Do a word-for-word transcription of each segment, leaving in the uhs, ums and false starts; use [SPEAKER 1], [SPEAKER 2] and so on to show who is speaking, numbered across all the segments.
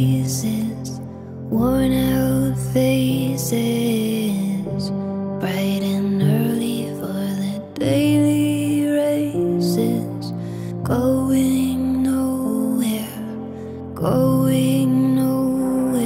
[SPEAKER 1] traces, worn out faces, bright and early for the daily races, going nowhere, going nowhere.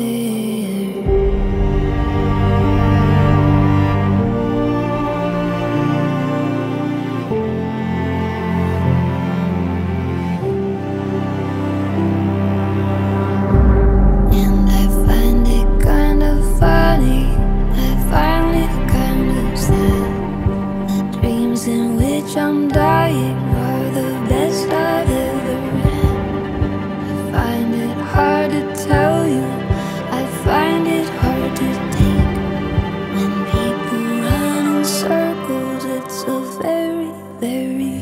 [SPEAKER 1] And I find it kind of funny, I find it kind of sad. The dreams in which I'm dying are the best I've ever had. I find it hard to tell you, I find it hard to take. When people run in circles, it's a very, very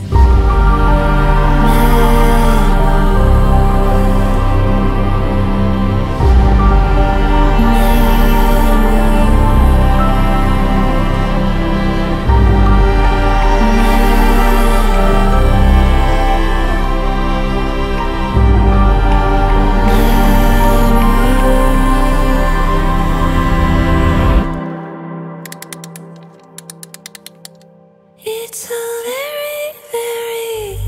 [SPEAKER 1] it's a very, very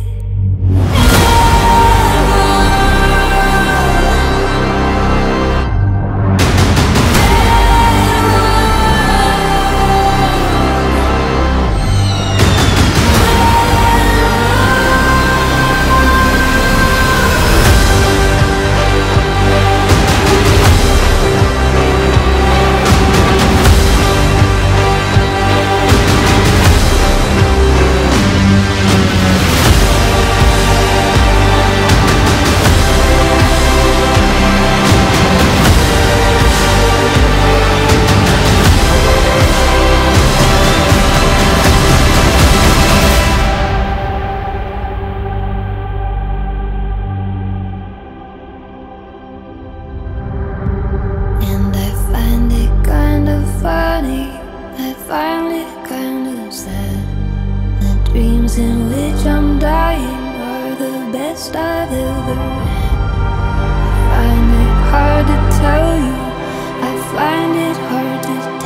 [SPEAKER 1] And I find it kind of funny, I find it kind of sad. The dreams in which I'm dying are the best I've ever had. I find it hard to tell you, I find it hard to